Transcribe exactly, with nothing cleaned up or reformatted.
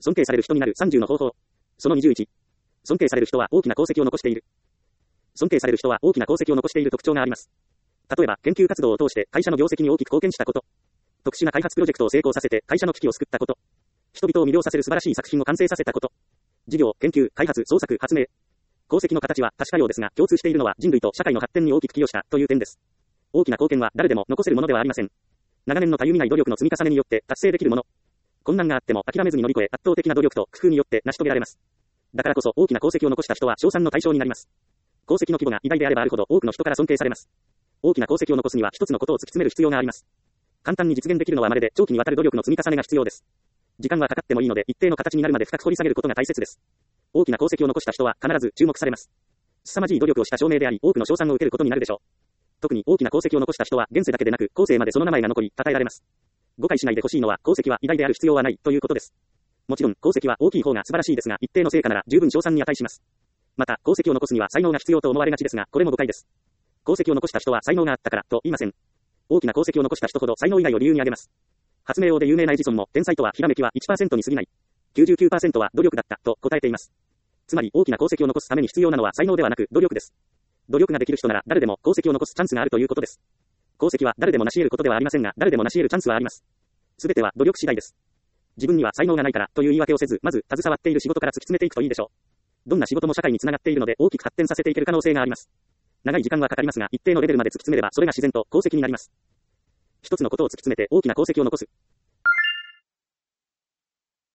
尊敬される人になるさんじゅうの方法。そのにじゅういち。尊敬される人は大きな功績を残している。尊敬される人は大きな功績を残している特徴があります。例えば、研究活動を通して会社の業績に大きく貢献したこと。特殊な開発プロジェクトを成功させて会社の危機を救ったこと。人々を魅了させる素晴らしい作品を完成させたこと。事業、研究、開発、創作、発明。功績の形は確かようですが、共通しているのは人類と社会の発展に大きく寄与したという点です。大きな貢献は誰でも残せるものではありません。長年のたゆみない努力の積み重ねによって達成できるもの。困難があっても諦めずに乗り越え、圧倒的な努力と工夫によって成し遂げられます。だからこそ大きな功績を残した人は称賛の対象になります。功績の規模が偉大であればあるほど多くの人から尊敬されます。大きな功績を残すには一つのことを突き詰める必要があります。簡単に実現できるのは稀で長期にわたる努力の積み重ねが必要です。時間はかかってもいいので一定の形になるまで深く掘り下げることが大切です。大きな功績を残した人は必ず注目されます。凄まじい努力をした証明であり、多くの称賛を受けることになるでしょう。特に大きな功績を残した人は現世だけでなく後世までその名前が残り称えられます。誤解しないでほしいのは功績は偉大である必要はないということです。もちろん功績は大きい方が素晴らしいですが、一定の成果なら十分称賛に値します。また功績を残すには才能が必要と思われがちですが、これも誤解です。功績を残した人は才能があったからと言いません。大きな功績を残した人ほど才能以外を理由に挙げます。発明王で有名なエジソンも天才とはひらめきは いちパーセント に過ぎない。きゅうじゅうきゅうパーセント は努力だったと答えています。つまり大きな功績を残すために必要なのは才能ではなく努力です。努力ができる人なら誰でも功績を残すチャンスがあるということです。功績は誰でも成し得ることではありませんが、誰でも成し得るチャンスはあります。すべては努力次第です。自分には才能がないからという言い訳をせず、まず携わっている仕事から突き詰めていくといいでしょう。どんな仕事も社会につながっているので大きく発展させていける可能性があります。長い時間はかかりますが、一定のレベルまで突き詰めればそれが自然と功績になります。一つのことを突き詰めて大きな功績を残す。